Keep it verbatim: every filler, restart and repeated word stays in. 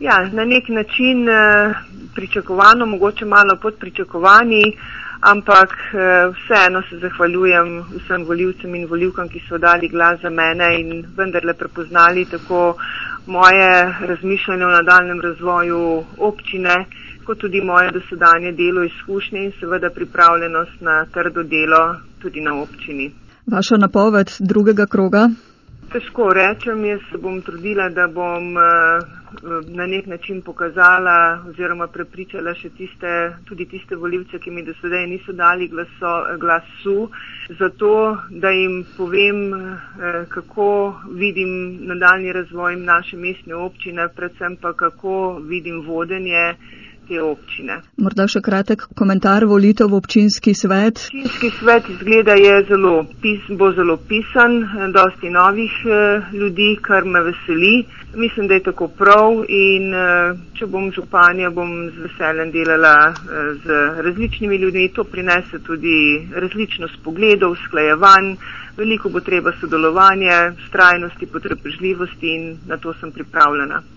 Ja, na nek način pričakovano, mogoče malo pod pričakovanji, ampak vseeno se zahvaljujem vsem volivcem in volivkam, ki so dali glas za mene in vendarle prepoznali tako moje razmišljanje o nadaljnjem razvoju občine, kot tudi moje dosedanje delo, izkušnje in seveda pripravljenost na trdo delo tudi na občini. Vaša napoved drugega kroga? Težko rečem, jaz se bom trudila, da bom na nek način pokazala oziroma prepričala še tiste, tudi tiste volivce, ki mi do sedaj niso dali glaso, glasu, zato da jim povem, kako vidim nadaljnji razvoj naše mestne občine, predvsem pa kako vidim vodenje te občine. Morda še kratek komentar volitev v občinski svet. Občinski svet izgleda je zelo, bo zelo pisan, dosti novih ljudi, kar me veseli. Mislim, da je tako prav in če bom županja, bom z veseljem delala z različnimi ljudmi. To prinese tudi različnost pogledov, usklajevanj. Veliko bo treba sodelovanje, vztrajnosti, potrpežljivosti in na to sem pripravljena.